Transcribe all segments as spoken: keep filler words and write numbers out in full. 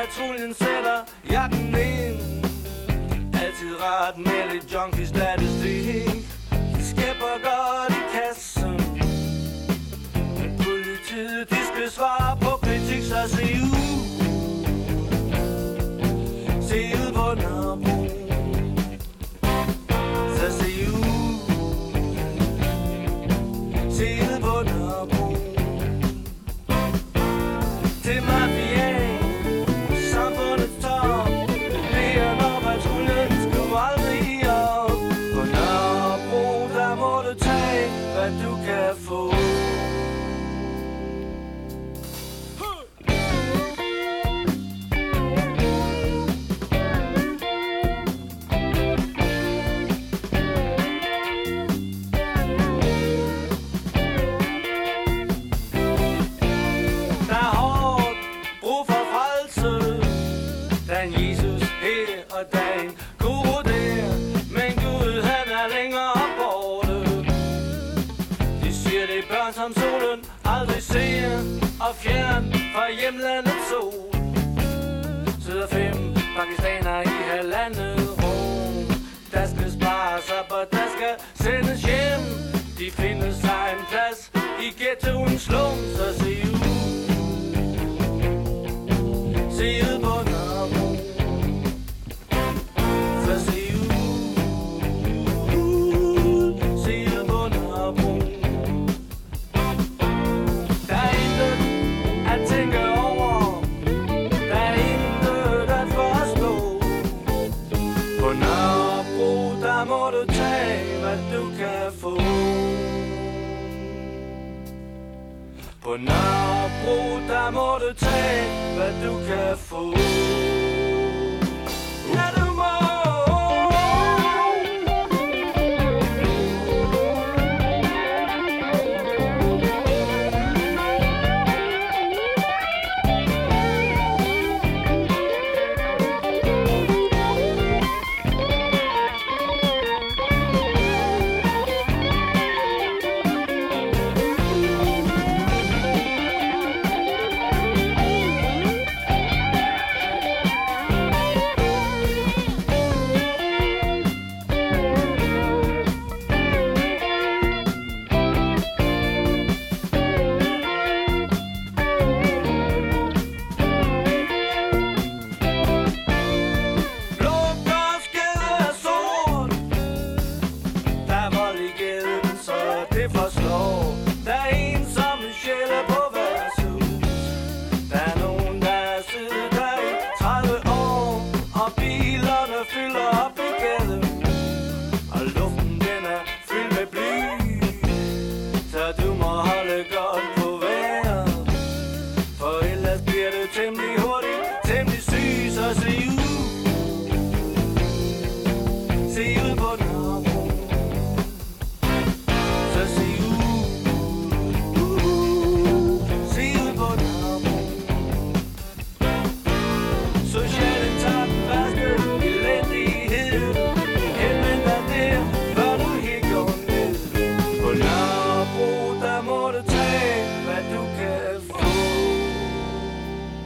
patruljen sætter jakken ind. Altid ret med lidt junkie statistik. Skæpper godt i kassen. Men politiet, de skal svare på kritik, så se ud. Se ud på Nørrebro. Så se ud. Se ud på Nørrebro. Til mafiaen, samfundets top. Det er når patruljen skal aldrig op. På Nørrebro, der må du tage, hvad du kan få. Som solen aldrig ser og fjern fra hjemlandets sol. Sidder fem pakistanere i halvandet rum. Der skal spares op og der skal sendes hjem. De finder sig en plads i ghettoens slum. Så se ud. Se ud på Nørrebro. Så se ud. Se ud på Nørrebro. Må du tage, hvad du kan få. På Nørrebro, der må du tage, hvad du kan få. Ja, du må.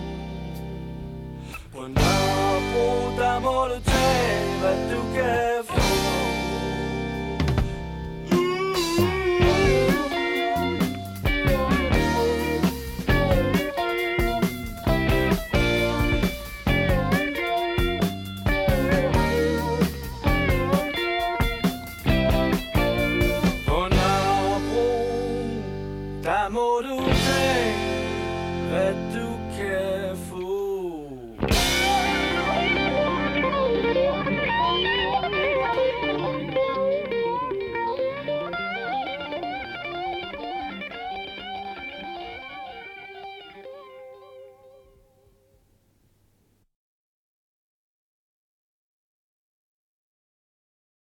På Nørrebro, der må du tage, hvad du kan få.